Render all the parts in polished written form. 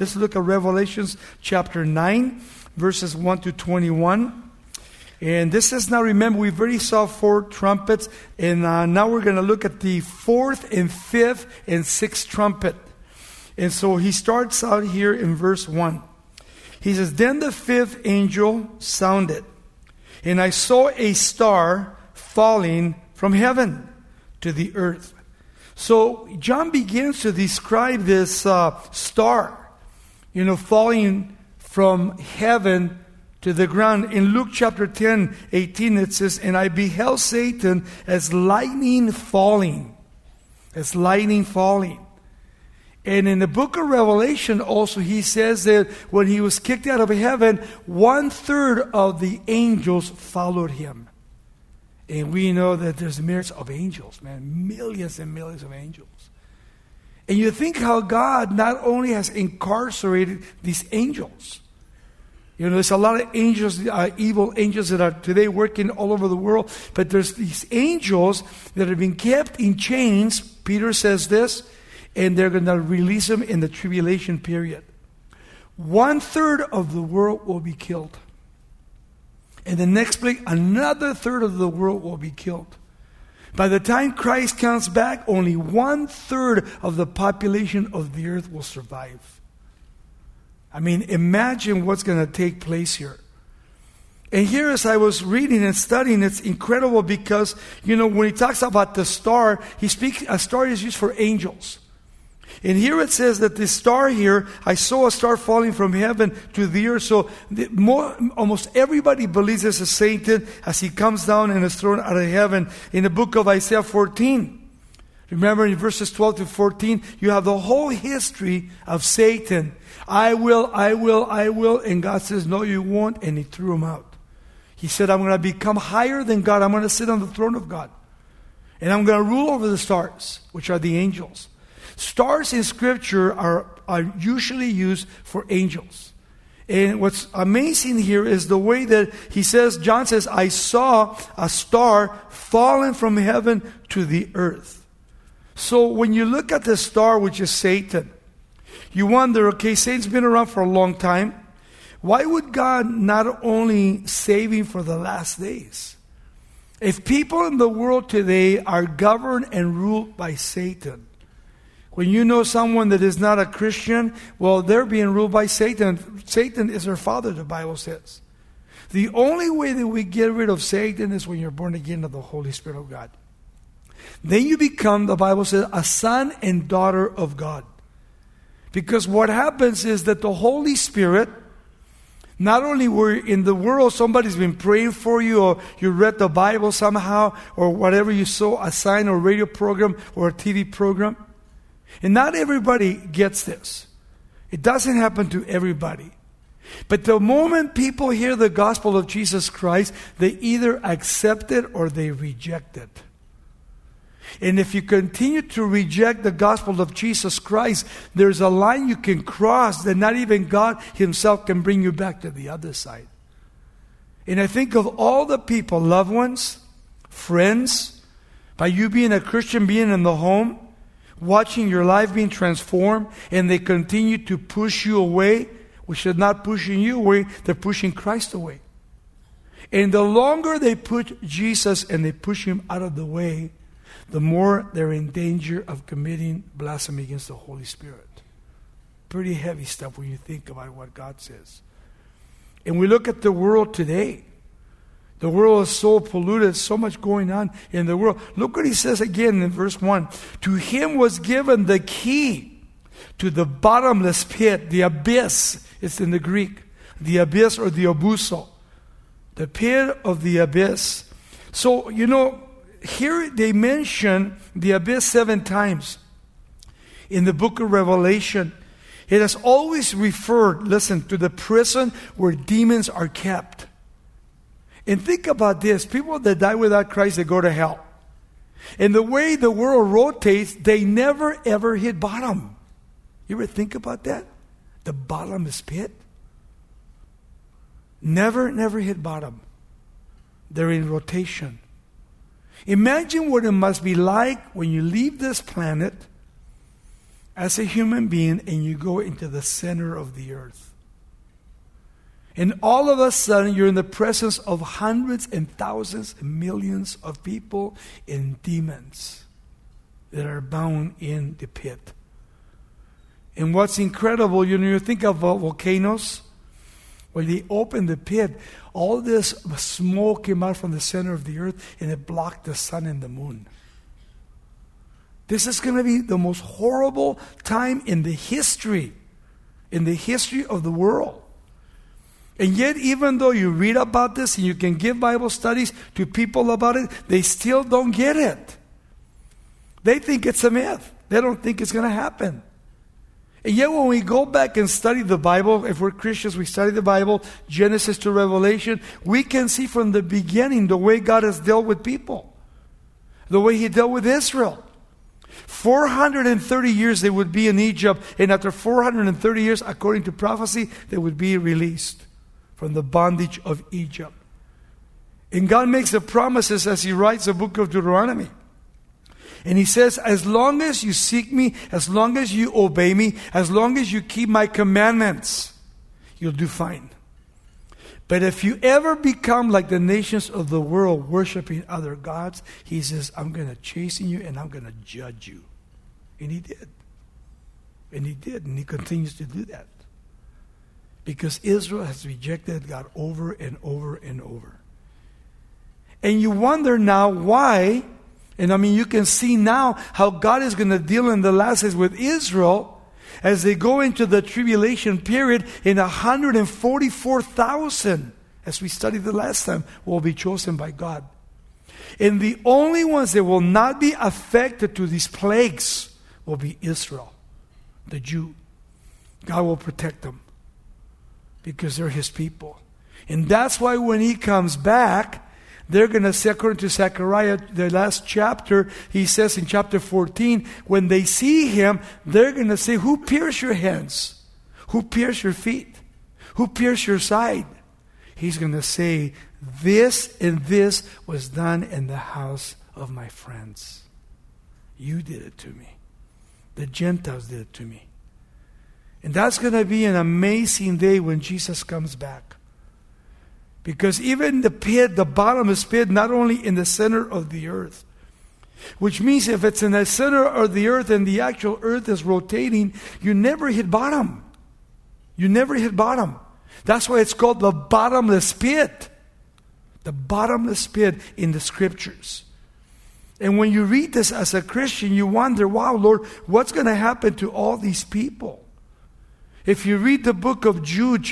Let's look at Revelations chapter 9, verses 1 to 21. And this is now, remember, we've already saw 4 trumpets. And now we're going to look at the 4th and 5th and 6th trumpet. And so he starts out here in verse 1. He says, "Then the 5th angel sounded, and I saw a star falling from heaven to the earth." So John begins to describe this star, falling from heaven to the ground. In Luke chapter 10, 18, it says, "And I beheld Satan as lightning falling." As lightning falling. And in the book of Revelation also, he says that when he was kicked out of heaven, 1/3 of the angels followed him. And we know that there's myriads of angels, man, millions and millions of angels. And you think how God not only has incarcerated these angels. There's a lot of angels, evil angels that are today working all over the world. But there's these angels that have been kept in chains, Peter says this, and they're going to release them in the tribulation period. 1/3 of the world will be killed. And the next plague, another 1/3 of the world will be killed. By the time Christ comes back, only 1/3 of the population of the earth will survive. I mean, imagine what's going to take place here. And here, as I was reading and studying, it's incredible because, when he talks about the star, a star is used for angels. And here it says that the star here, I saw a star falling from heaven to the earth. So almost everybody believes this is Satan as he comes down and is thrown out of heaven. In the book of Isaiah 14, remember in verses 12 to 14, you have the whole history of Satan. I will. And God says, no, you won't. And he threw him out. He said, I'm going to become higher than God. I'm going to sit on the throne of God. And I'm going to rule over the stars, which are the angels. Stars in Scripture are usually used for angels. And what's amazing here is the way that he says, John says, I saw a star falling from heaven to the earth. So when you look at the star, which is Satan, you wonder, okay, Satan's been around for a long time. Why would God not only save him for the last days? If people in the world today are governed and ruled by Satan, when you know someone that is not a Christian, well, they're being ruled by Satan. Satan is their father, the Bible says. The only way that we get rid of Satan is when you're born again of the Holy Spirit of God. Then you become, the Bible says, a son and daughter of God. Because what happens is that the Holy Spirit, not only were in the world, somebody's been praying for you, or you read the Bible somehow, or whatever you saw, a sign or radio program or a TV program. And not everybody gets this. It doesn't happen to everybody. But the moment people hear the gospel of Jesus Christ, they either accept it or they reject it. And if you continue to reject the gospel of Jesus Christ, there's a line you can cross that not even God himself can bring you back to the other side. And I think of all the people, loved ones, friends, by you being a Christian, being in the home, watching your life being transformed, and they continue to push you away, which is not pushing you away, they're pushing Christ away. And the longer they put Jesus and they push him out of the way, the more they're in danger of committing blasphemy against the Holy Spirit. Pretty heavy stuff when you think about what God says. And we look at the world today. The world is so polluted, so much going on in the world. Look what he says again in verse 1. To him was given the key to the bottomless pit, the abyss. It's in the Greek. The abyss or the abuso. The pit of the abyss. So, here they mention the abyss 7 times. In the book of Revelation, it has always referred, listen, to the prison where demons are kept. And think about this. People that die without Christ, they go to hell. And the way the world rotates, they never ever hit bottom. You ever think about that? The bottomless pit? Never hit bottom. They're in rotation. Imagine what it must be like when you leave this planet as a human being and you go into the center of the earth. And all of a sudden, you're in the presence of hundreds and thousands and millions of people and demons that are bound in the pit. And what's incredible, you think of volcanoes, when they opened the pit, all this smoke came out from the center of the earth and it blocked the sun and the moon. This is going to be the most horrible time in the history of the world. And yet, even though you read about this and you can give Bible studies to people about it, they still don't get it. They think it's a myth. They don't think it's going to happen. And yet when we go back and study the Bible, if we're Christians, we study the Bible, Genesis to Revelation, we can see from the beginning the way God has dealt with people. The way He dealt with Israel. 430 years they would be in Egypt, and after 430 years, according to prophecy, they would be released from the bondage of Egypt. And God makes the promises as He writes the book of Deuteronomy. And He says, as long as you seek me, as long as you obey me, as long as you keep my commandments, you'll do fine. But if you ever become like the nations of the world, worshiping other gods, He says, I'm going to chasten you and I'm going to judge you. And He did. And He did. And He continues to do that. Because Israel has rejected God over and over and over. And you wonder now why. And you can see now how God is going to deal in the last days with Israel as they go into the tribulation period. In 144,000, as we studied the last time, will be chosen by God. And the only ones that will not be affected to these plagues will be Israel, the Jew. God will protect them because they're His people. And that's why when He comes back, they're going to say, according to Zechariah, the last chapter, he says in chapter 14, when they see Him, they're going to say, who pierced your hands? Who pierced your feet? Who pierced your side? He's going to say, this and this was done in the house of my friends. You did it to me. The Gentiles did it to me. And that's going to be an amazing day when Jesus comes back. Because even the pit, the bottomless pit, not only in the center of the earth, which means if it's in the center of the earth and the actual earth is rotating, you never hit bottom. You never hit bottom. That's why it's called the bottomless pit. The bottomless pit in the Scriptures. And when you read this as a Christian, you wonder, wow, Lord, what's going to happen to all these people? If you read the book of Jude,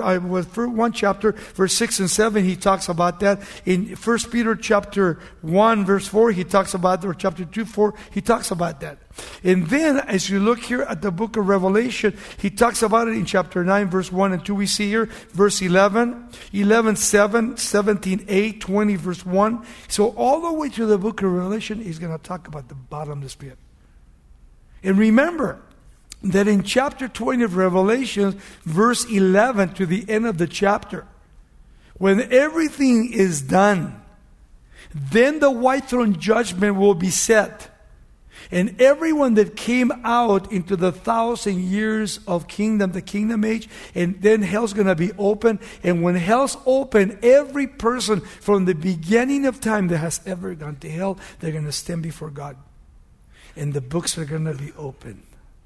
one chapter, verse 6 and 7, he talks about that. In 1 Peter chapter 1, verse 4, he talks about that. Or chapter 2, 4, he talks about that. And then, as you look here at the book of Revelation, he talks about it in chapter 9, verse 1 and 2. We see here, verse 11, 11, 7, 17, 8, 20, verse 1. So all the way to the book of Revelation, he's going to talk about the bottomless pit. And remember, that in chapter 20 of Revelation, verse 11 to the end of the chapter, when everything is done, then the white throne judgment will be set. And everyone that came out into the 1,000 years of kingdom, the kingdom age, and then hell's going to be open. And when hell's open, every person from the beginning of time that has ever gone to hell, they're going to stand before God. And the books are going to be open.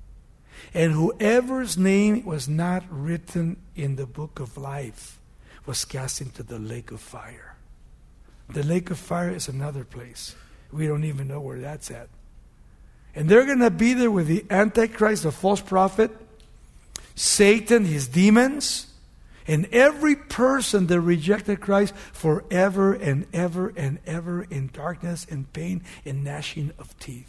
And whoever's name was not written in the book of life was cast into the lake of fire. The lake of fire is another place. We don't even know where that's at. And they're going to be there with the Antichrist, the false prophet, Satan, his demons, and every person that rejected Christ forever and ever and ever in darkness and pain and gnashing of teeth.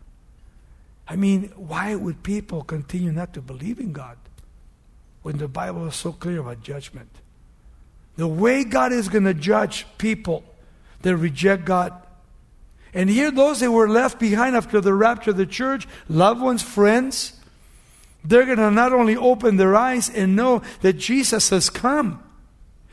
I mean, why would people continue not to believe in God when the Bible is so clear about judgment? The way God is going to judge people that reject God. And here those that were left behind after the rapture of the church, loved ones, friends, they're going to not only open their eyes and know that Jesus has come.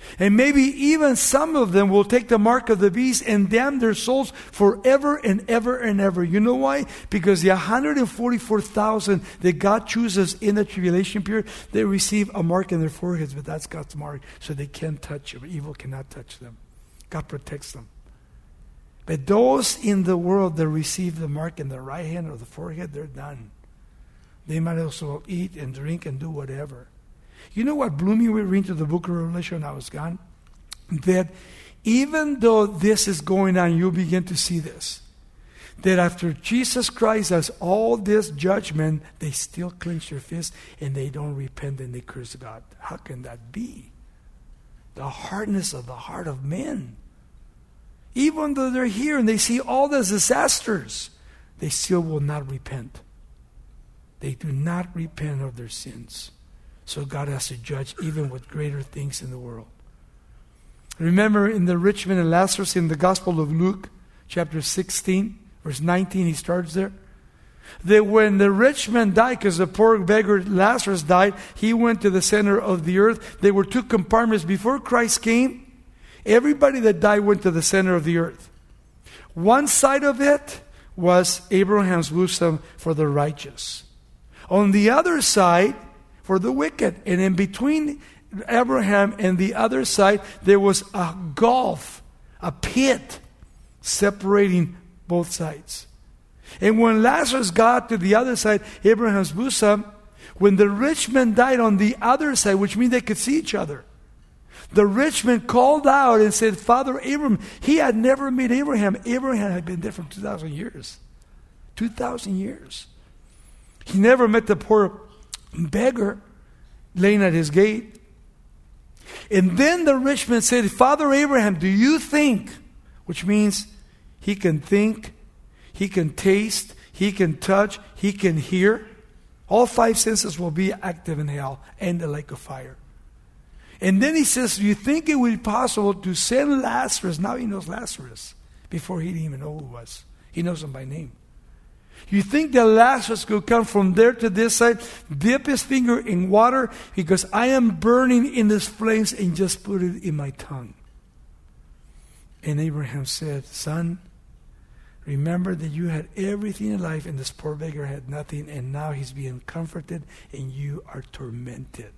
And maybe even some of them will take the mark of the beast and damn their souls forever and ever and ever. You know why? Because the 144,000 that God chooses in the tribulation period, they receive a mark in their foreheads, but that's God's mark, so they can't touch them. Evil cannot touch them. God protects them. But those in the world that receive the mark in the right hand or the forehead, they're done. They might also eat and drink and do whatever. You know what blew me? We read into the book of Revelation when I was gone? That even though this is going on, you'll begin to see this. That after Jesus Christ does all this judgment, they still clench their fists and they don't repent and they curse God. How can that be? The hardness of the heart of men. Even though they're here and they see all the disasters, they still will not repent. They do not repent of their sins. So God has to judge even with greater things in the world. Remember in the rich man and Lazarus in the Gospel of Luke, chapter 16, verse 19, he starts there. That when the rich man died, because the poor beggar Lazarus died, he went to the center of the earth. There were two compartments. Before Christ came, everybody that died went to the center of the earth. One side of it was Abraham's bosom for the righteous. On the other side, for the wicked. And in between Abraham and the other side, there was a gulf, a pit, separating both sides. And when Lazarus got to the other side, Abraham's bosom, when the rich man died on the other side, which means they could see each other, the rich man called out and said, Father Abraham, he had never met Abraham. Abraham had been there for 2,000 years. 2,000 years. He never met the poor beggar laying at his gate. And then the rich man said, Father Abraham, do you think, which means he can think, he can taste, he can touch, he can hear. All five senses will be active in hell and the lake of fire. And then he says, do you think it would be possible to send Lazarus? Now he knows Lazarus. Before he didn't even know who he was. He knows him by name. You think that Lazarus could come from there to this side, dip his finger in water, because I am burning in these flames, and just put it in my tongue. And Abraham said, Son, remember that you had everything in life, and this poor beggar had nothing, and now he's being comforted, and you are tormented.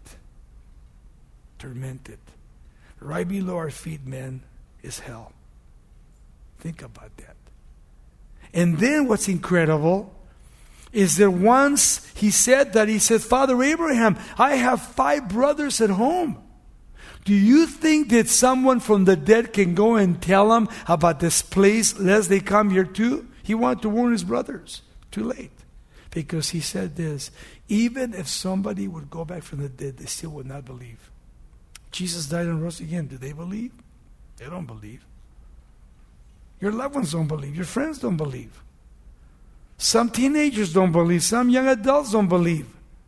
Tormented. Right below our feet, men, is hell. Think about that. And then what's incredible is that once he said, Father Abraham, I have 5 brothers at home. Do you think that someone from the dead can go and tell them about this place lest they come here too? He wanted to warn his brothers. Too late. Because he said this, even if somebody would go back from the dead, they still would not believe. Jesus died and rose again. Do they believe? They don't believe. Your loved ones don't believe. Your friends don't believe. Some teenagers don't believe. Some young adults don't believe.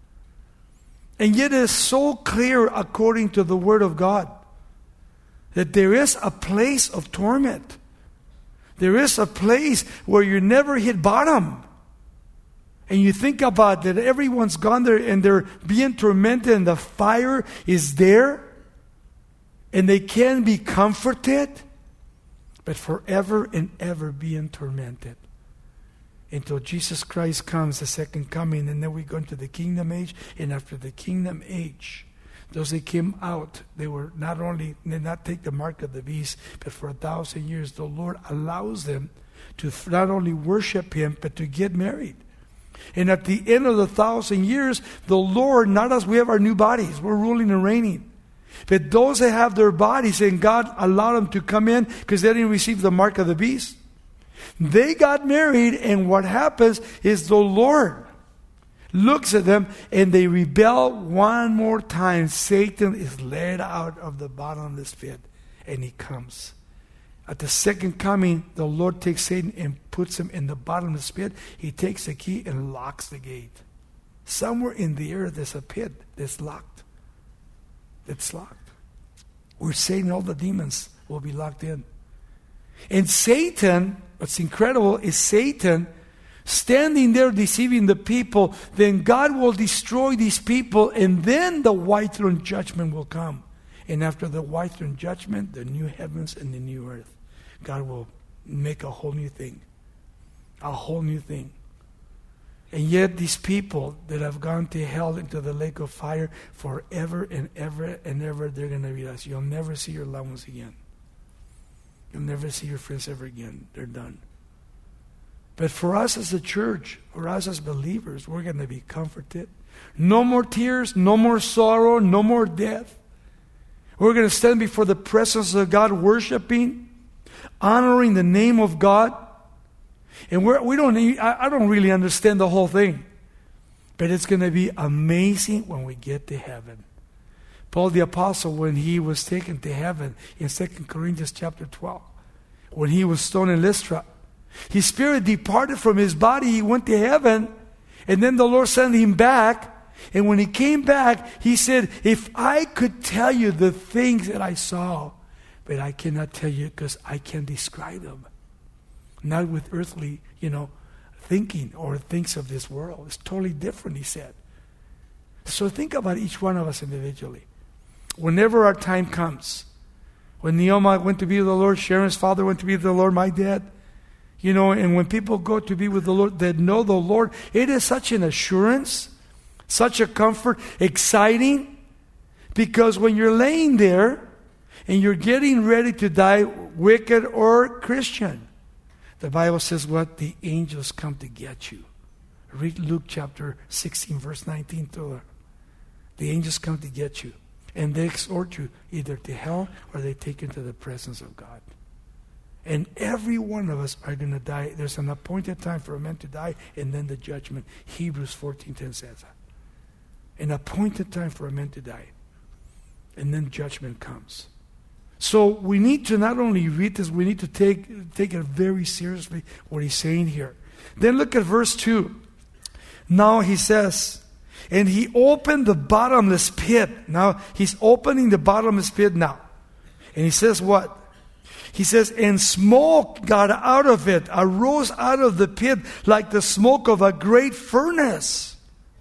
And yet it is so clear according to the Word of God that there is a place of torment. There is a place where you never hit bottom. And you think about that everyone's gone there and they're being tormented and the fire is there. And they can be comforted. But forever and ever being tormented. Until Jesus Christ comes, the second coming, and then we go into the kingdom age. And after the kingdom age, those that came out, they did not take the mark of the beast, but for 1,000 years, the Lord allows them to not only worship Him, but to get married. And at the end of the 1,000 years, the Lord, not us, we have our new bodies. We're ruling and reigning. But those that have their bodies, and God allowed them to come in because they didn't receive the mark of the beast. They got married, and what happens is the Lord looks at them and they rebel one more time. Satan is led out of the bottomless pit and he comes. At the second coming, the Lord takes Satan and puts him in the bottomless pit. He takes the key and locks the gate. Somewhere in the earth there's a pit that's locked. It's locked. Where Satan and all the demons will be locked in. And Satan, what's incredible is Satan standing there deceiving the people. Then God will destroy these people, and then the white throne judgment will come. And after the white throne judgment, the new heavens and the new earth, God will make a whole new thing. A whole new thing. And yet these people that have gone to hell, into the lake of fire, forever and ever and ever, they're going to be us. You'll never see your loved ones again. You'll never see your friends ever again. They're done. But for us as a church, for us as believers, we're going to be comforted. No more tears, no more sorrow, no more death. We're going to stand before the presence of God, worshiping, honoring the name of God. And I don't really understand the whole thing. But it's going to be amazing when we get to heaven. Paul the Apostle, when he was taken to heaven in 2 Corinthians chapter 12, when he was stoned in Lystra, his spirit departed from his body. He went to heaven, and then the Lord sent him back. And when he came back, he said, if I could tell you the things that I saw, but I cannot tell you because I can't describe them. Not with earthly, thinking or things of this world. It's totally different, he said. So think about each one of us individually. Whenever our time comes, when Neoma went to be with the Lord, Sharon's father went to be with the Lord, my dad, and when people go to be with the Lord, that know the Lord, it is such an assurance, such a comfort, exciting, because when you're laying there and you're getting ready to die, wicked or Christian, the Bible says what? The angels come to get you. Read Luke chapter 16, verse 19 to her. The angels come to get you. And they exhort you either to hell or they take you into the presence of God. And every one of us are going to die. There's an appointed time for a man to die, and then the judgment. Hebrews 14:10 says that. An appointed time for a man to die. And then judgment comes. So we need to not only read this, we need to take it very seriously, what he's saying here. Then look at verse 2. Now he says, and he opened the bottomless pit. Now he's opening the bottomless pit now. And he says what? He says, and smoke got out of it, arose out of the pit like the smoke of a great furnace.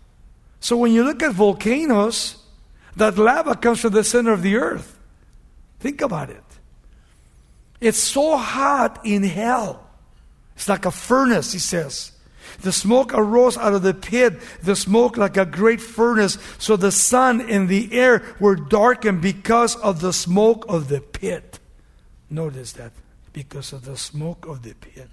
So when you look at volcanoes, that lava comes from the center of the earth. Think about it. It's so hot in hell. It's like a furnace, he says. The smoke arose out of the pit, the smoke like a great furnace. So the sun and the air were darkened because of the smoke of the pit. Notice that, because of the smoke of the pit.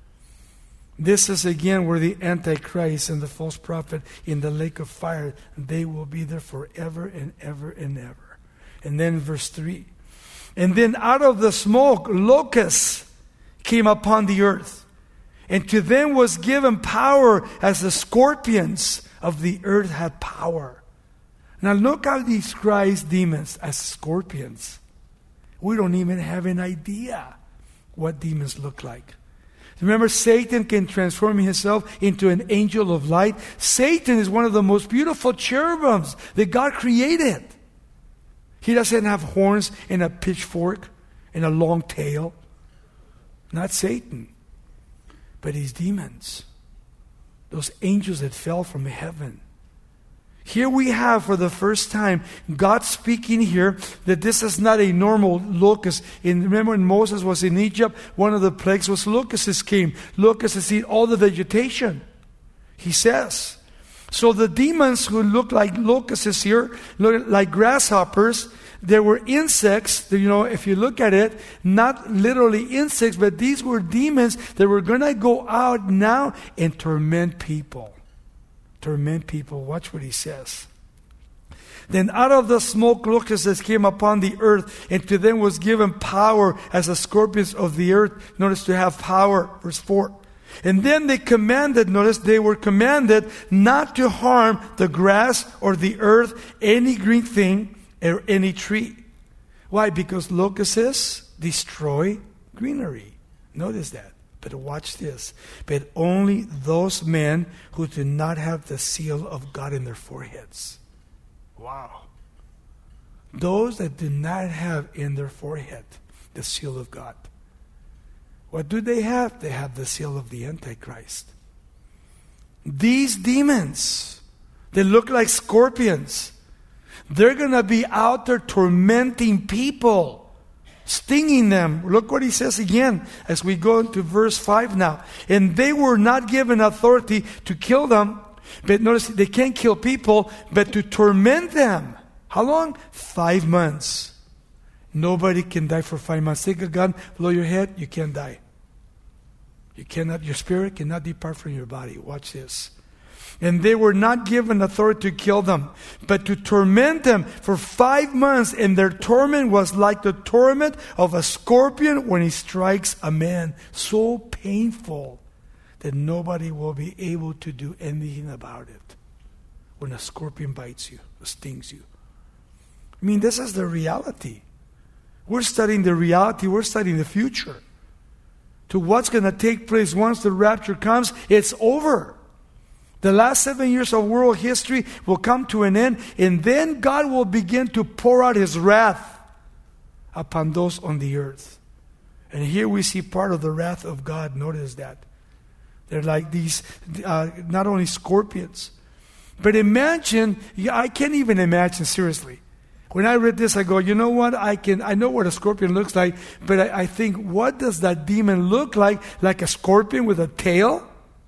This is again where the Antichrist and the false prophet in the lake of fire, they will be there forever and ever and ever. And then verse 3. And then out of the smoke, locusts came upon the earth. And to them was given power as the scorpions of the earth had power. Now look how he describes demons as scorpions. We don't even have an idea what demons look like. Remember, Satan can transform himself into an angel of light. Satan is one of the most beautiful cherubims that God created. He doesn't have horns and a pitchfork and a long tail. Not Satan. But his demons. Those angels that fell from heaven. Here we have for the first time God speaking here that this is not a normal locust. And remember when Moses was in Egypt, one of the plagues was locusts came. Locusts eat all the vegetation, he says. So the demons who look like locusts here, look like grasshoppers, there were insects, if you look at it, not literally insects, but these were demons that were going to go out now and torment people. Torment people. Watch what he says. Then out of the smoke locusts came upon the earth, and to them was given power as the scorpions of the earth. Notice, to have power. Verse 4. And then they were commanded not to harm the grass or the earth, any green thing, or any tree. Why? Because locusts destroy greenery. Notice that. But watch this. But only those men who do not have the seal of God in their foreheads. Wow. Those that do not have in their forehead the seal of God. What do they have? They have the seal of the Antichrist. These demons, they look like scorpions. They're going to be out there tormenting people, stinging them. Look what he says again as we go into verse 5 now. And they were not given authority to kill them. But notice, they can't kill people, but to torment them. How long? 5 months. Nobody can die for 5 months. Take a gun, blow your head, you can't die. You cannot, your spirit cannot depart from your body. Watch this. And they were not given authority to kill them, but to torment them for 5 months. And their torment was like the torment of a scorpion when he strikes a man. So painful that nobody will be able to do anything about it. When a scorpion bites you, stings you. I mean, this is the reality. We're studying the reality. We're studying the future. To what's going to take place once the rapture comes, it's over. The last 7 years of world history will come to an end, and then God will begin to pour out His wrath upon those on the earth. And here we see part of the wrath of God. Notice that. They're like these, not only scorpions, but imagine, I can't even imagine, seriously. When I read this, I go, you know what? I know what a scorpion looks like, but I think, what does that demon look like? Like a scorpion with a tail?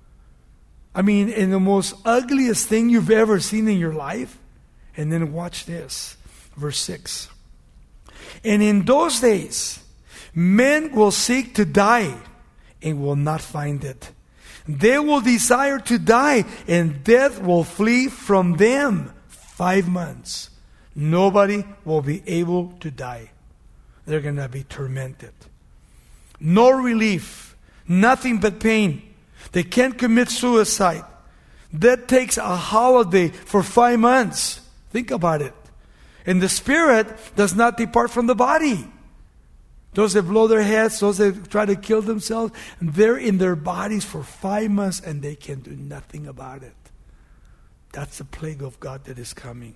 I mean, in the most ugliest thing you've ever seen in your life. And then watch this, verse 6. And in those days, men will seek to die and will not find it. They will desire to die, and death will flee from them. 5 months. Nobody will be able to die. They're going to be tormented. No relief. Nothing but pain. They can't commit suicide. That takes a holiday for 5 months. Think about it. And the spirit does not depart from the body. Those that blow their heads, those that try to kill themselves, they're in their bodies for 5 months and they can do nothing about it. That's the plague of God that is coming.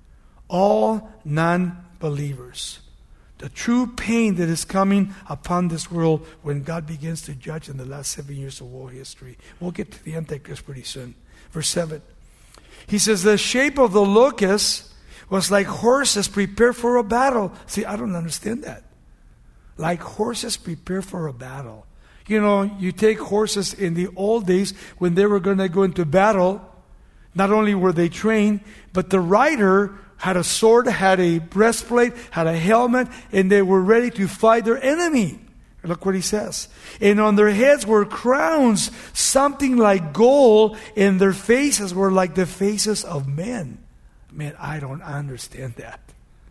All non-believers. The true pain that is coming upon this world when God begins to judge in the last 7 years of world history. We'll get to the Antichrist pretty soon. Verse 7. He says, the shape of the locust was like horses prepared for a battle. See, I don't understand that. Like horses prepared for a battle. You know, you take horses in the old days when they were going to go into battle. Not only were they trained, but the rider had a sword, had a breastplate, had a helmet, and they were ready to fight their enemy. Look what he says. And on their heads were crowns, something like gold, and their faces were like the faces of men. Man, I don't understand that.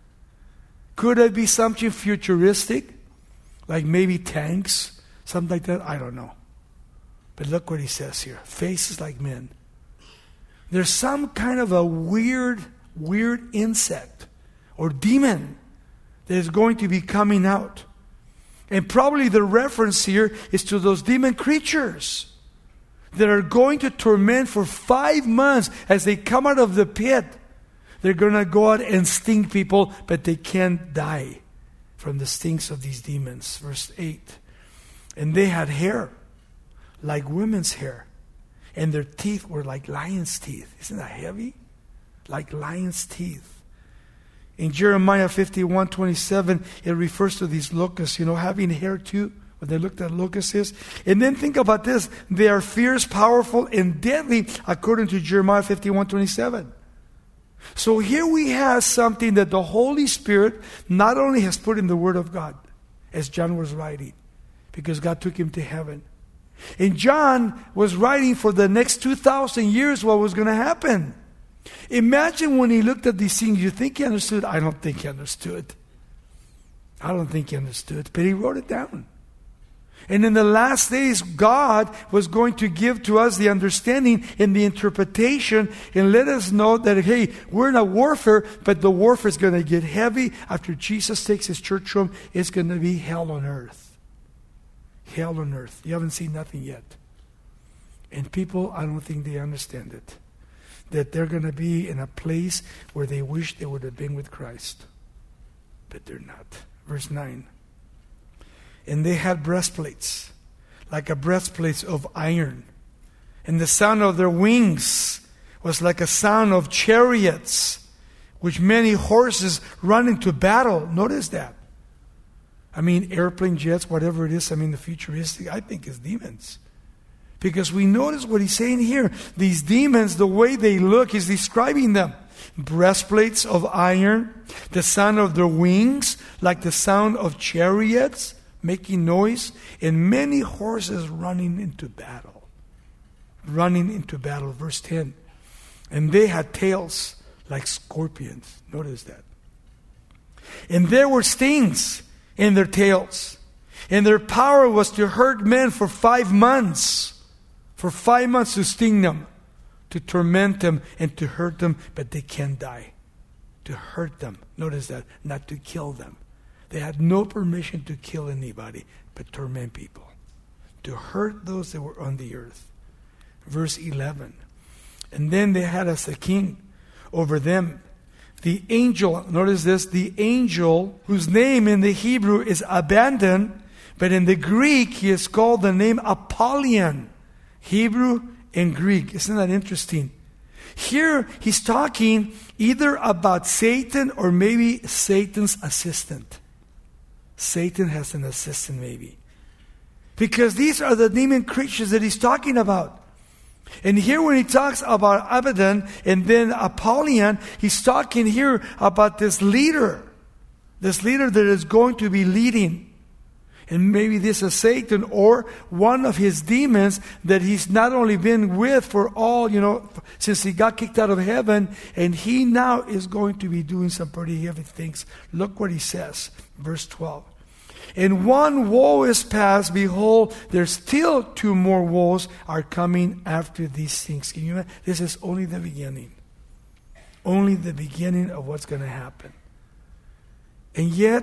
Could it be something futuristic? Like maybe tanks? Something like that? I don't know. But look what he says here. Faces like men. There's some kind of a weird insect or demon that is going to be coming out. And probably the reference here is to those demon creatures that are going to torment for 5 months as they come out of the pit. They're going to go out and sting people, but they can't die from the stings of these demons. Verse 8. And they had hair like women's hair, and their teeth were like lion's teeth. Isn't that heavy? Like lion's teeth. In Jeremiah 51:27, it refers to these locusts, having hair too, when they looked at locusts. And then think about this. They are fierce, powerful, and deadly, according to Jeremiah 51:27. So here we have something that the Holy Spirit not only has put in the Word of God, as John was writing, because God took him to heaven. And John was writing for the next 2,000 years what was going to happen. Imagine when he looked at these things, you think he understood? I don't think he understood. I don't think he understood, but he wrote it down. And in the last days, God was going to give to us the understanding and the interpretation and let us know that, hey, we're in a warfare, but the warfare is going to get heavy. After Jesus takes his church home, it's going to be hell on earth. Hell on earth. You haven't seen nothing yet. And people, I don't think they understand it. That they're going to be in a place where they wish they would have been with Christ. But they're not. Verse 9. And they had breastplates, like a breastplate of iron. And the sound of their wings was like a sound of chariots. which many horses run into battle. Notice that. I mean, airplane, jets, whatever it is, the futuristic, I think is demons. Because we notice what he's saying here. These demons, the way they look, he's describing them. Breastplates of iron, the sound of their wings, like the sound of chariots, making noise, and many horses running into battle. Running into battle, verse 10. And they had tails like scorpions. Notice that. And there were stings in their tails. And their power was to hurt men for 5 months. For 5 months to sting them, to torment them, and to hurt them, but they can't die. To hurt them. Notice that. Not to kill them. They had no permission to kill anybody, but torment people. To hurt those that were on the earth. Verse 11. And then they had as a king over them the angel, notice this, the angel whose name in the Hebrew is Abaddon, but in the Greek he is called the name Apollyon. Hebrew and Greek. Isn't that interesting? Here he's talking either about Satan or maybe Satan's assistant. Satan has an assistant maybe. Because these are the demon creatures that he's talking about. And here when he talks about Abaddon and then Apollyon, he's talking here about this leader that is going to be leading. And maybe this is Satan or one of his demons that he's not only been with for all, since he got kicked out of heaven, and he now is going to be doing some pretty heavy things. Look what he says, verse 12. And one woe is past, behold, there's still 2 more woes are coming after these things. Can you imagine? This is only the beginning. Only the beginning of what's going to happen. And yet,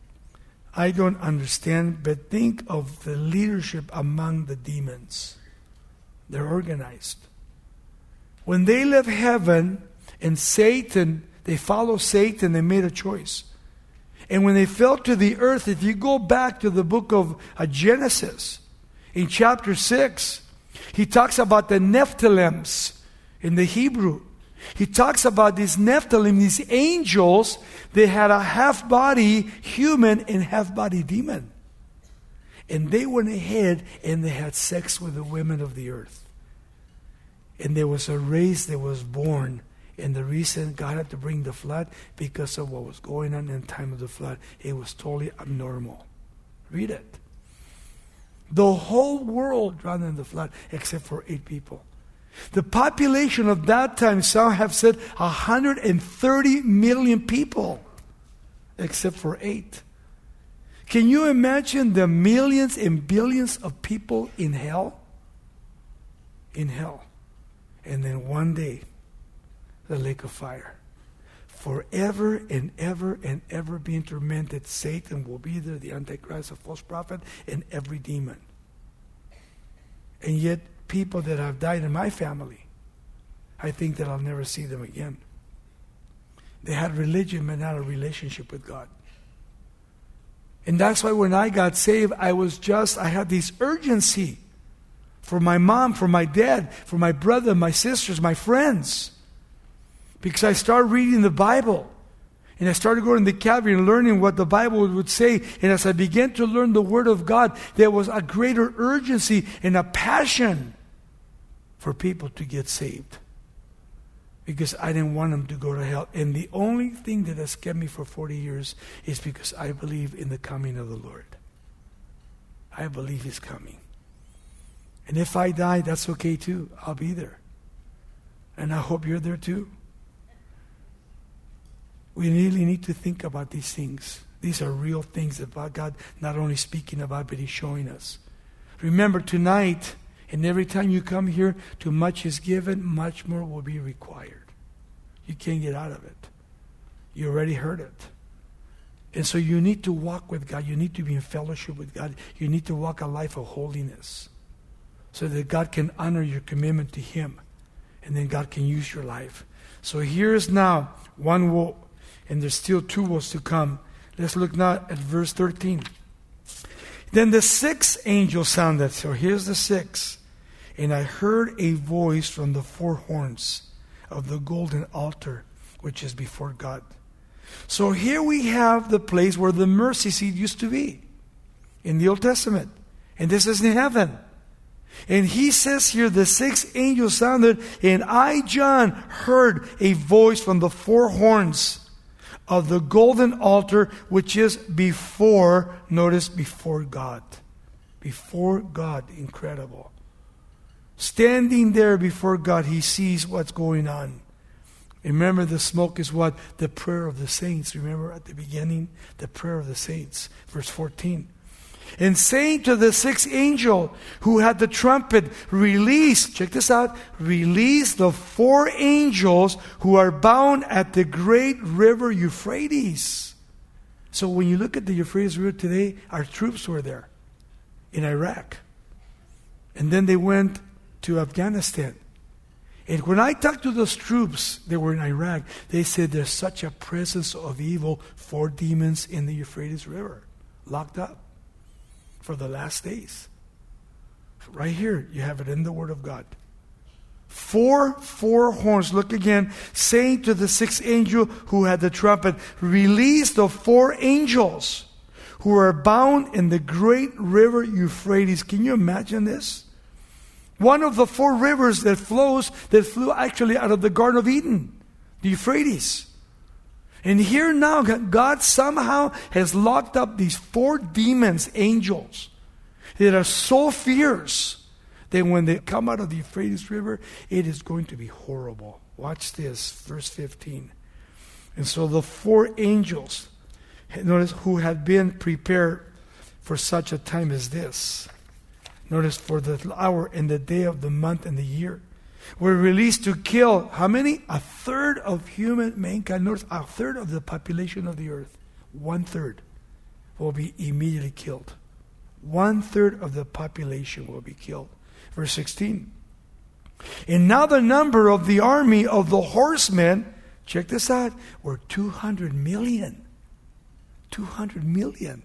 I don't understand, but think of the leadership among the demons. They're organized. When they left heaven and Satan, they followed Satan, they made a choice. And when they fell to the earth, if you go back to the book of Genesis, in chapter 6, he talks about the Nephilims in the Hebrew. He talks about these Nephilim, these angels. They had a half-body human and half-body demon. And they went ahead and they had sex with the women of the earth. And there was a race that was born. And the reason God had to bring the flood, because of what was going on in the time of the flood. It was totally abnormal. Read it. The whole world drowned in the flood except for 8 people. The population of that time, some have said 130 million people, except for 8. Can you imagine the millions and billions of people in hell? In hell. And then one day, the lake of fire. Forever and ever being tormented. Satan will be there, the Antichrist, a false prophet, and every demon. And yet, people that have died in my family, I think that I'll never see them again. They had religion but not a relationship with God. And that's why when I got saved, I had this urgency for my mom, for my dad, for my brother, my sisters, my friends. Because I started reading the Bible. And I started going to the Calvary and learning what the Bible would say. And as I began to learn the Word of God, there was a greater urgency and a passion for people to get saved. Because I didn't want them to go to hell. And the only thing that has kept me for 40 years is because I believe in the coming of the Lord. I believe He's coming. And if I die, that's okay too. I'll be there. And I hope you're there too. We really need to think about these things. These are real things about God not only speaking about, but He's showing us. Remember tonight, and every time you come here, too much is given, much more will be required. You can't get out of it. You already heard it. And so you need to walk with God. You need to be in fellowship with God. You need to walk a life of holiness so that God can honor your commitment to Him. And then God can use your life. So here's now one woe. And there's still 2 woes to come. Let's look now at verse 13. Then the 6th angel sounded. So here's the 6th. And I heard a voice from the 4 horns of the golden altar which is before God. So here we have the place where the mercy seat used to be in the Old Testament. And this is in heaven. And he says here, the sixth angel sounded, and I, John, heard a voice from the four horns of the golden altar, which is before, notice, before God. Before God, incredible. Standing there before God, he sees what's going on. Remember, the smoke is what? The prayer of the saints. Remember at the beginning? The prayer of the saints. Verse 14. And saying to the sixth angel who had the trumpet, release, check this out, release the four angels who are bound at the great river Euphrates. So when you look at the Euphrates River today, our troops were there in Iraq. And then they went to Afghanistan. And when I talked to those troops that were in Iraq, they said there's such a presence of evil, 4 demons in the Euphrates River, locked up for the last days. Right here, you have it in the Word of God. Four horns, look again, saying to the sixth angel who had the trumpet, release the 4 angels who are bound in the great river Euphrates. Can you imagine this? One of the 4 rivers that flew actually out of the Garden of Eden, the Euphrates. And here now, God somehow has locked up these 4 demons, angels, that are so fierce that when they come out of the Euphrates River, it is going to be horrible. Watch this, verse 15. And so the 4 angels, notice, who had been prepared for such a time as this. Notice, for the hour and the day of the month and the year, were released to kill, how many? 1/3 of human mankind. Notice, 1/3 of the population of the earth. 1/3 will be immediately killed. 1/3 of the population will be killed. Verse 16. And now the number of the army of the horsemen, check this out, were 200 million. 200 million.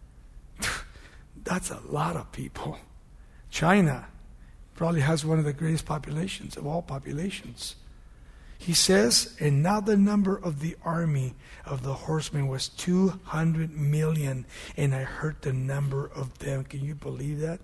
That's a lot of people. China probably has one of the greatest populations of all populations. He says, and now the number of the army of the horsemen was 200 million, and I heard the number of them. Can you believe that?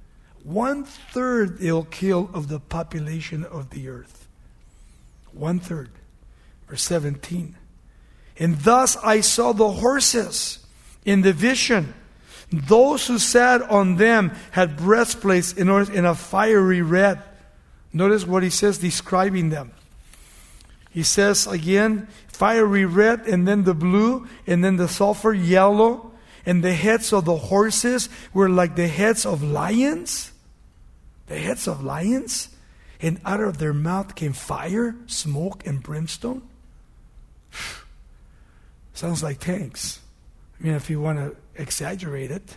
1/3 they'll kill of the population of the earth. 1/3. Verse 17. And thus I saw the horses in the vision. Those who sat on them had breastplates in a fiery red. Notice what he says describing them. He says again, fiery red, and then the blue, and then the sulfur yellow. And the heads of the horses were like the heads of lions. The heads of lions. And out of their mouth came fire, smoke, and brimstone. Sounds like tanks. I mean, if you want to exaggerate it.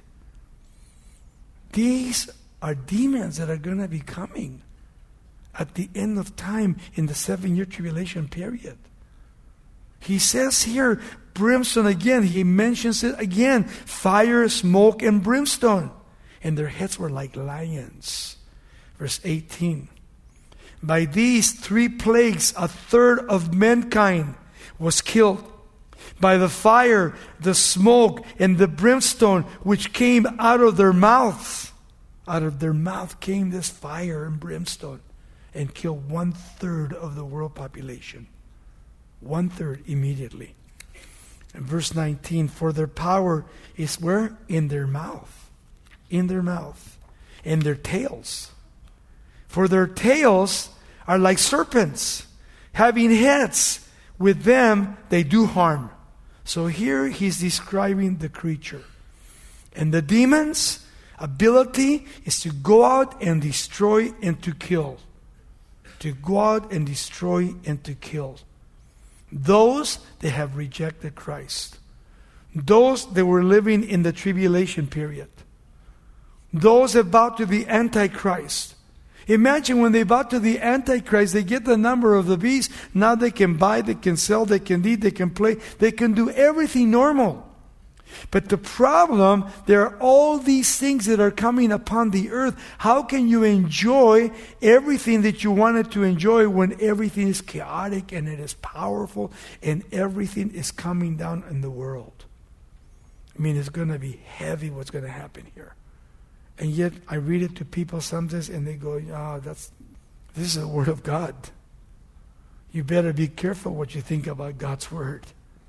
These are demons that are going to be coming at the end of time in the 7-year tribulation period. He says here, brimstone again. He mentions it again. Fire, smoke, and brimstone. And their heads were like lions. Verse 18. By these 3 plagues, 1/3 of mankind was killed. By the fire, the smoke, and the brimstone which came out of their mouths. Out of their mouth came this fire and brimstone and killed 1/3 of the world population. 1/3 immediately. And verse 19, for their power is where? In their mouth. In their mouth. And their tails. For their tails are like serpents, having heads. With them they do harm. So here he's describing the creature. And the demon's ability is to go out and destroy and to kill. To go out and destroy and to kill. Those that have rejected Christ. Those that were living in the tribulation period. Those that bow to the Antichrist. Imagine when they bow to the Antichrist, they get the number of the beast. Now they can buy, they can sell, they can eat, they can play. They can do everything normal. But the problem, there are all these things that are coming upon the earth. How can you enjoy everything that you wanted to enjoy when everything is chaotic and it is powerful and everything is coming down in the world? I mean, it's going to be heavy what's going to happen here. And yet, I read it to people sometimes and they go, this is the Word of God. You better be careful what you think about God's Word.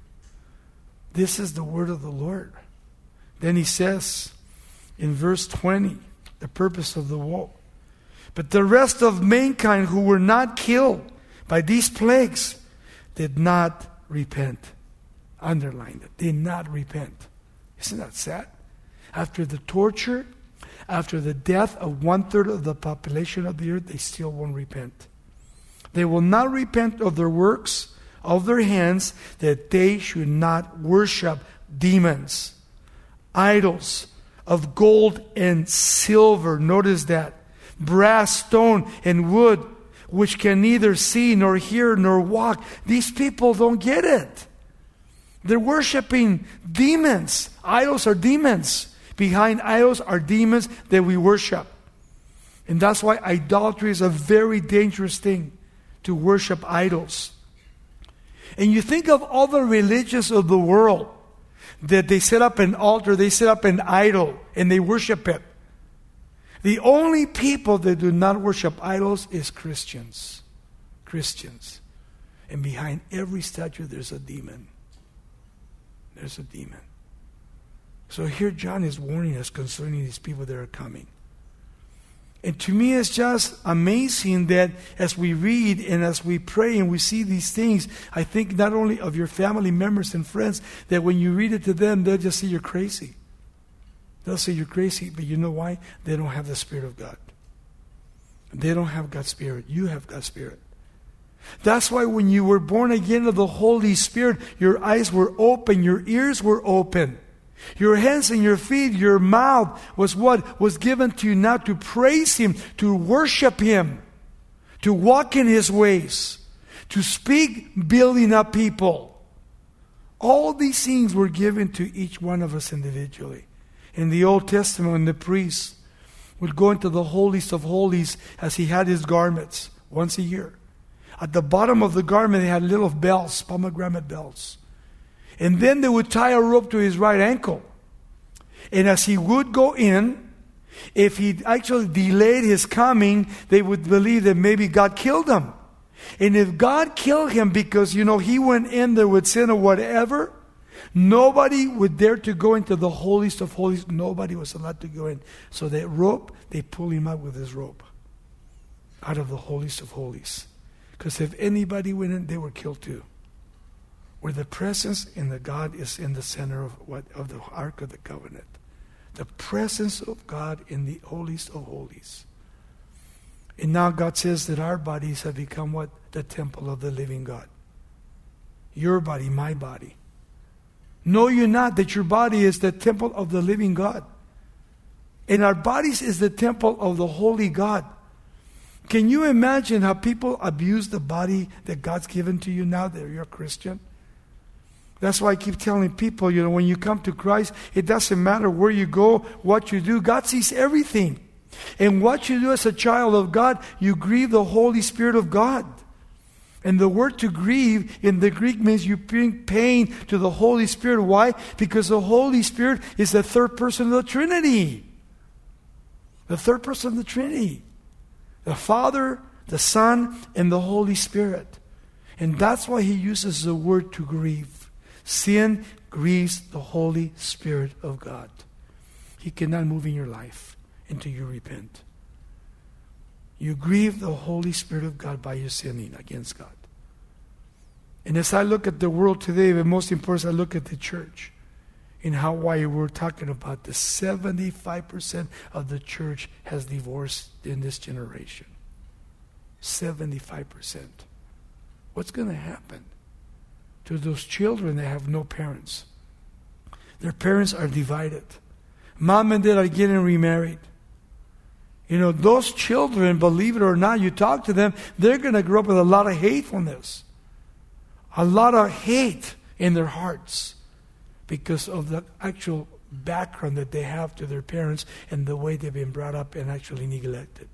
This is the Word of the Lord. Then he says in verse 20, the purpose of the woe. But the rest of mankind who were not killed by these plagues did not repent. Underline it. Did not repent. Isn't that sad? After the torture, after the death of 1/3 of the population of the earth, they still won't repent. They will not repent of their works, of their hands, that they should not worship demons, idols of gold and silver. Notice that. Brass, stone, and wood, which can neither see nor hear nor walk. These people don't get it. They're worshiping demons. Idols are demons. Behind idols are demons that we worship. And that's why idolatry is a very dangerous thing, to worship idols. And you think of all the religions of the world, that they set up an altar, they set up an idol, and they worship it. The only people that do not worship idols is Christians. Christians. And behind every statue there's a demon. There's a demon. So here John is warning us concerning these people that are coming. And to me, it's just amazing that as we read and as we pray and we see these things, I think not only of your family members and friends, that when you read it to them, they'll just say you're crazy. They'll say you're crazy, but you know why? They don't have the Spirit of God. They don't have God's Spirit. You have God's Spirit. That's why when you were born again of the Holy Spirit, your eyes were open, your ears were open. Your hands and your feet, your mouth was what was given to you now to praise Him, to worship Him, to walk in His ways, to speak building up people. All these things were given to each one of us individually. In the Old Testament, the priest would go into the holiest of holies as he had his garments once a year. At the bottom of the garment, they had little bells, pomegranate bells. And then they would tie a rope to his right ankle. And as he would go in, if he actually delayed his coming, they would believe that maybe God killed him. And if God killed him because, he went in there with sin or whatever, nobody would dare to go into the holiest of holies. Nobody was allowed to go in. So that rope, they pull him out with his rope out of the holiest of holies. Because if anybody went in, they were killed too. Where the presence in the God is in the center of the Ark of the Covenant. The presence of God in the holiest of holies. And now God says that our bodies have become what? The temple of the living God. Your body, my body. Know you not that your body is the temple of the living God. And our bodies is the temple of the holy God. Can you imagine how people abuse the body that God's given to you now that you're a Christian? That's why I keep telling people, when you come to Christ, it doesn't matter where you go, what you do. God sees everything. And what you do as a child of God, you grieve the Holy Spirit of God. And the word to grieve in the Greek means you bring pain to the Holy Spirit. Why? Because the Holy Spirit is the third person of the Trinity. The third person of the Trinity. The Father, the Son, and the Holy Spirit. And that's why He uses the word to grieve. Sin grieves the Holy Spirit of God. He cannot move in your life until you repent. You grieve the Holy Spirit of God by your sinning against God. And as I look at the world today, but most important, I look at the church. In Hawaii, we're talking about the 75% of the church has divorced in this generation. 75%. What's going to happen to those children that have no parents? Their parents are divided. Mom and dad are getting remarried. Those children, believe it or not, you talk to them, they're going to grow up with a lot of hatefulness. A lot of hate in their hearts. because of the actual background that they have to their parents and the way they've been brought up and actually neglected.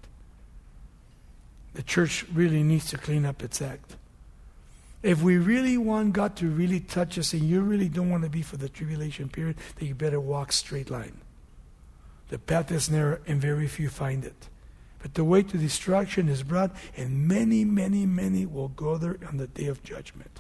The church really needs to clean up its act. If we really want God to really touch us and you really don't want to be for the tribulation period, then you better walk straight line. The path is narrow and very few find it. But the way to destruction is broad, and many, many, many will go there on the day of judgment.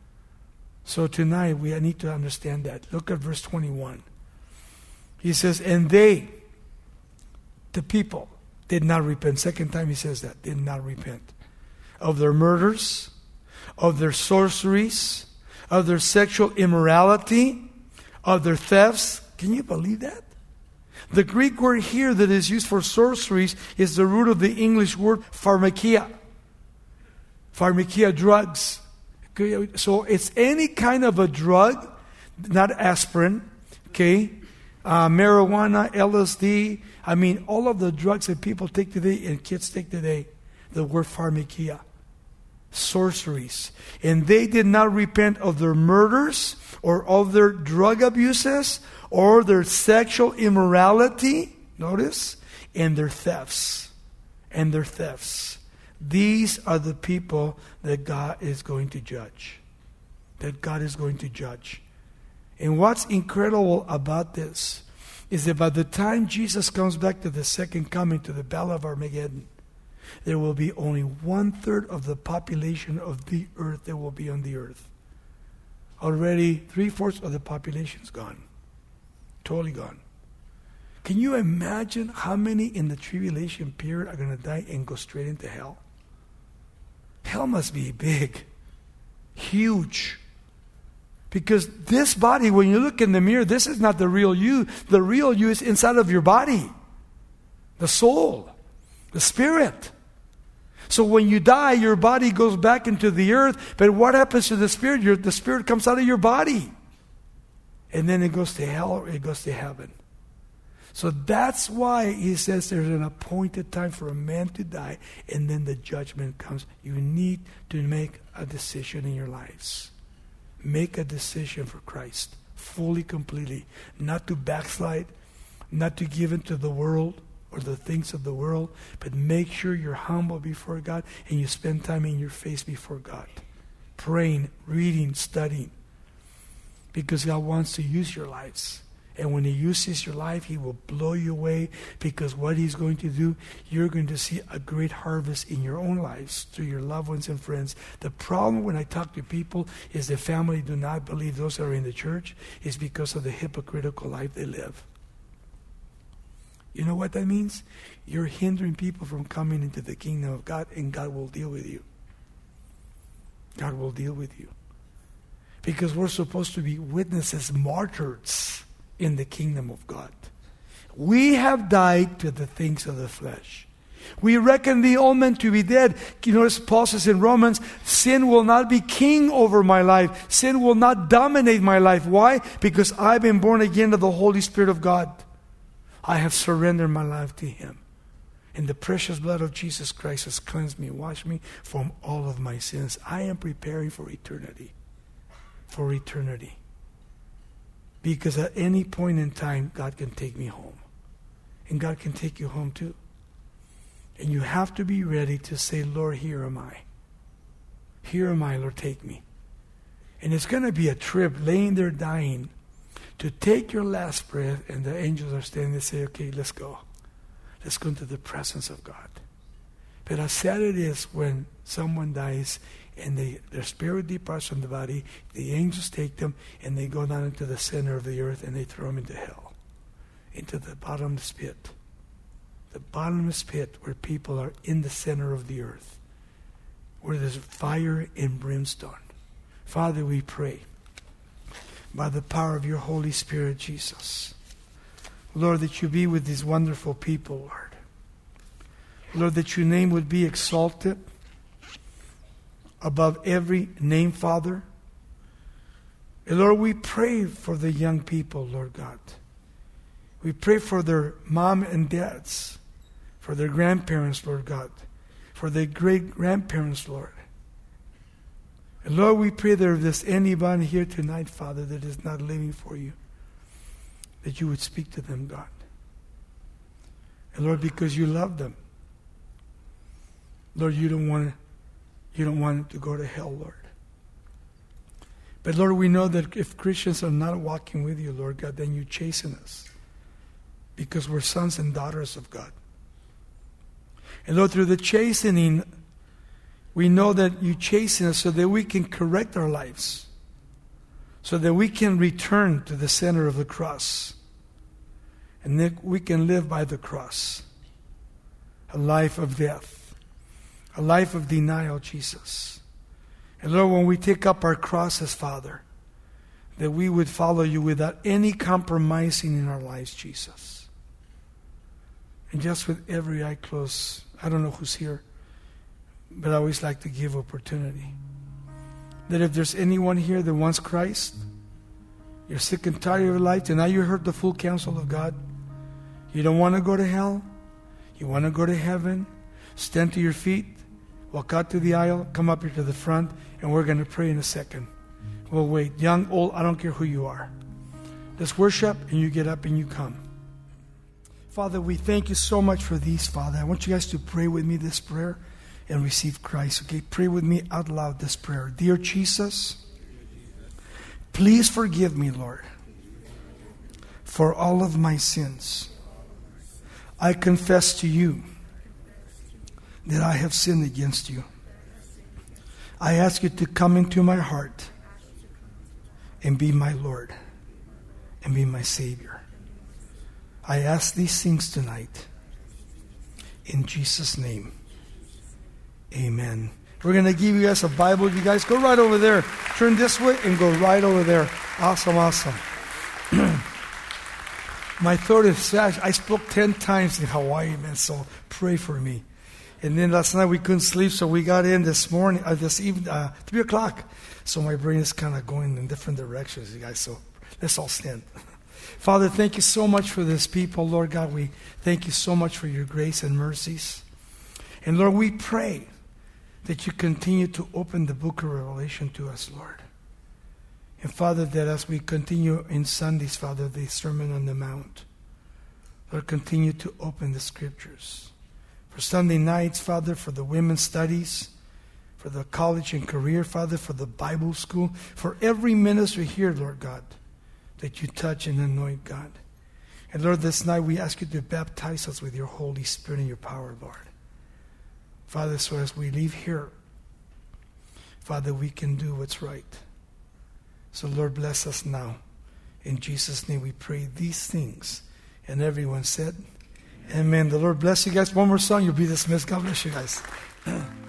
So tonight we need to understand that. Look at verse 21. He says, and they, the people, did not repent. Second time he says that, did not repent. Of their murders, of their sorceries, of their sexual immorality, of their thefts. Can you believe that? The Greek word here that is used for sorceries is the root of the English word pharmakia. Pharmakia, drugs. Okay, so it's any kind of a drug, not aspirin, okay? Marijuana, LSD. I mean, all of the drugs that people take today and kids take today, the word pharmakia. Sorceries. And they did not repent of their murders or of their drug abuses or their sexual immorality, notice, and their thefts. And their thefts. These are the people that God is going to judge. That God is going to judge. And what's incredible about this is that by the time Jesus comes back to the second coming, to the Battle of Armageddon, there will be only 1/3 of the population of the earth that will be on the earth. Already 3/4 of the population is gone. Totally gone. Can you imagine how many in the tribulation period are going to die and go straight into hell? Hell must be big. Huge. Because this body, when you look in the mirror, this is not the real you. The real you is inside of your body. The soul. The spirit. So when you die, your body goes back into the earth. But what happens to the spirit? The spirit comes out of your body. And then it goes to hell or it goes to heaven. So that's why he says there's an appointed time for a man to die. And then the judgment comes. You need to make a decision in your lives. Make a decision for Christ. Fully, completely. Not to backslide. Not to give in to the world or the things of the world, but make sure you're humble before God and you spend time in your face before God. Praying, reading, studying. Because God wants to use your lives. And when He uses your life, He will blow you away, because what He's going to do, you're going to see a great harvest in your own lives through your loved ones and friends. The problem when I talk to people is the family do not believe those that are in the church is because of the hypocritical life they live. You know what that means? You're hindering people from coming into the kingdom of God, and God will deal with you. God will deal with you. Because we're supposed to be witnesses, martyrs in the kingdom of God. We have died to the things of the flesh. We reckon the old man to be dead. You notice Paul says in Romans, sin will not be king over my life. Sin will not dominate my life. Why? Because I've been born again of the Holy Spirit of God. I have surrendered my life to Him. And the precious blood of Jesus Christ has cleansed me, washed me from all of my sins. I am preparing for eternity. For eternity. Because at any point in time, God can take me home. And God can take you home too. And you have to be ready to say, Lord, here am I. Here am I, Lord, take me. And it's going to be a trip, laying there dying, to take your last breath, and the angels are standing and say, okay, let's go. Let's go into the presence of God. But as sad it is when someone dies and their spirit departs from the body, the angels take them and they go down into the center of the earth and they throw them into hell, into the bottomless pit. The bottomless pit where people are in the center of the earth, where there's fire and brimstone. Father, we pray, by the power of your Holy Spirit, Jesus, Lord, that you be with these wonderful people, Lord. Lord, that your name would be exalted above every name, Father. And Lord, we pray for the young people, Lord God. We pray for their mom and dads, for their grandparents, Lord God, for their great-grandparents, Lord. And Lord, we pray that if there's anybody here tonight, Father, that is not living for you, that you would speak to them, God. And Lord, because you love them, Lord, you don't want them to go to hell, Lord. But Lord, we know that if Christians are not walking with you, Lord God, then you chasten us, because we're sons and daughters of God. And Lord, through the chastening, we know that you chasten us so that we can correct our lives, so that we can return to the center of the cross, and that we can live by the cross, a life of death, a life of denial, Jesus. And Lord, when we take up our crosses, Father, that we would follow you without any compromising in our lives, Jesus. And just with every eye closed, I don't know who's here, but I always like to give opportunity. That if there's anyone here that wants Christ, you're sick and tired of your life, and now you heard the full counsel of God. You don't want to go to hell. You want to go to heaven. Stand to your feet. Walk out to the aisle. Come up here to the front, and we're going to pray in a second. We'll wait. Young, old, I don't care who you are. Let's worship, and you get up and you come. Father, we thank you so much for these, Father. I want you guys to pray with me this prayer and receive Christ. Okay, pray with me out loud this prayer. Dear Jesus, please forgive me, Lord, for all of my sins. I confess to you that I have sinned against you. I ask you to come into my heart and be my Lord and be my Savior. I ask these things tonight in Jesus' name. Amen. We're going to give you guys a Bible. You guys go right over there. Turn this way and go right over there. Awesome, awesome. My throat is sad. I spoke 10 times in Hawaii, man, so pray for me. And then last night we couldn't sleep, so we got in this morning, this evening, 3 o'clock. So my brain is kind of going in different directions, you guys. So let's all stand. Father, thank you so much for this people, Lord God. We thank you so much for your grace and mercies. And Lord, we pray that you continue to open the book of Revelation to us, Lord. And Father, that as we continue in Sundays, Father, the Sermon on the Mount, Lord, continue to open the Scriptures. For Sunday nights, Father, for the women's studies, for the college and career, Father, for the Bible school, for every ministry here, Lord God, that you touch and anoint, God. And Lord, this night we ask you to baptize us with your Holy Spirit and your power, Lord. Father, so as we leave here, Father, we can do what's right. So Lord, bless us now. In Jesus' name we pray these things. And everyone said, Amen. The Lord bless you guys. One more song, you'll be dismissed. God bless you guys.